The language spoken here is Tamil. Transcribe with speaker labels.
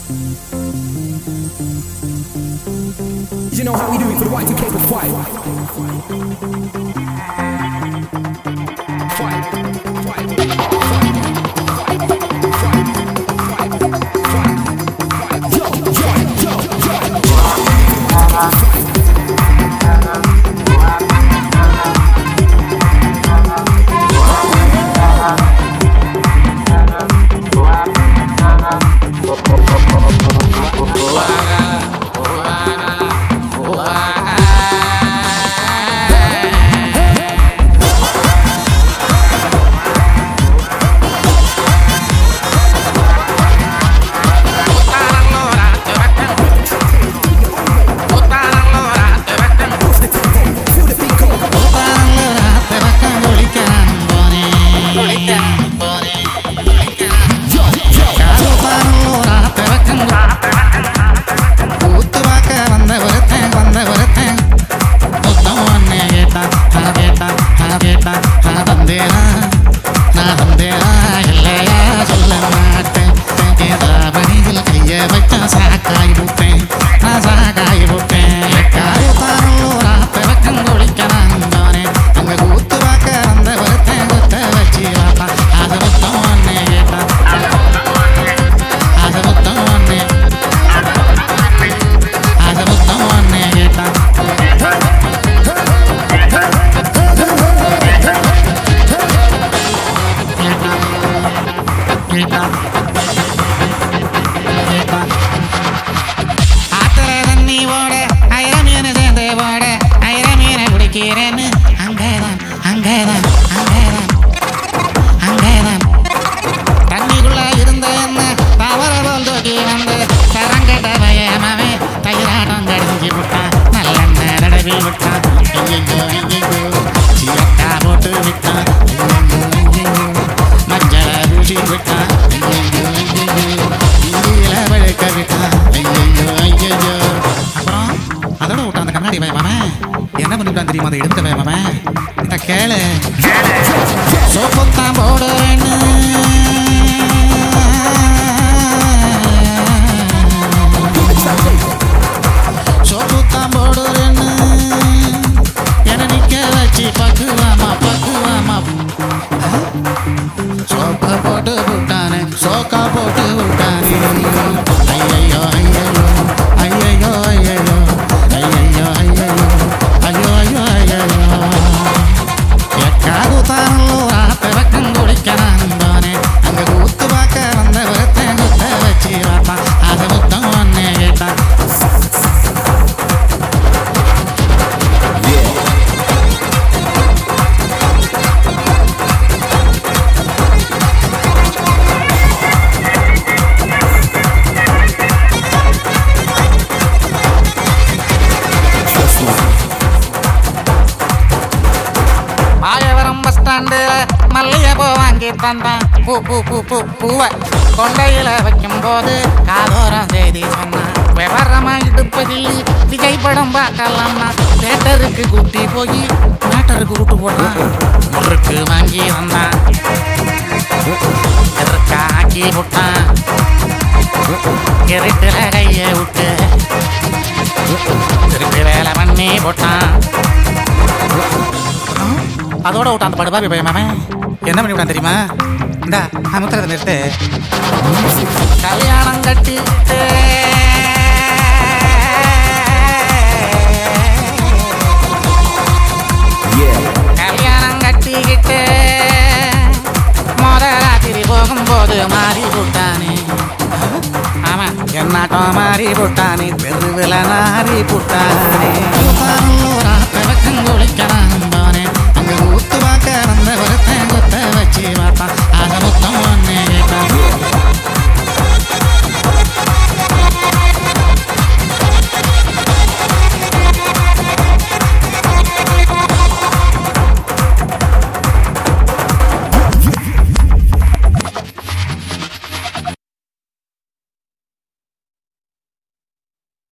Speaker 1: You know how we do it for the Y2K for fight.
Speaker 2: கொண்டையில வைக்கும் போது காதோரம் செய்தி சொன்னா விவரமா இடுப்பதில் விஜய் படம் பார்க்கலாம்னா தேட்டருக்கு கூட்டி போய் தேட்டருக்கு கூட்டு போடுறான் முறுக்கு வாங்கி வந்தான் எதற்கா ஆக்கி போட்டான் கிரட்டுல கைய விட்டு திருப்பி வேலை பண்ணி போட்டான் அதோட விட்டான் அந்த படுபாவி பயமாமே என்ன பண்ணி விட்டான் தெரியுமா இந்த அமுத்திரத்தை நிறுத்து கல்யாணம் கட்டிட்டு கல்யாணம் கட்டிக்கிட்டு முதலாத்திரி போகும்போது மாறி போட்டானே ஆமா என்னாட்டம் மாறி போட்டானே தெருவில் நாரி போட்டானே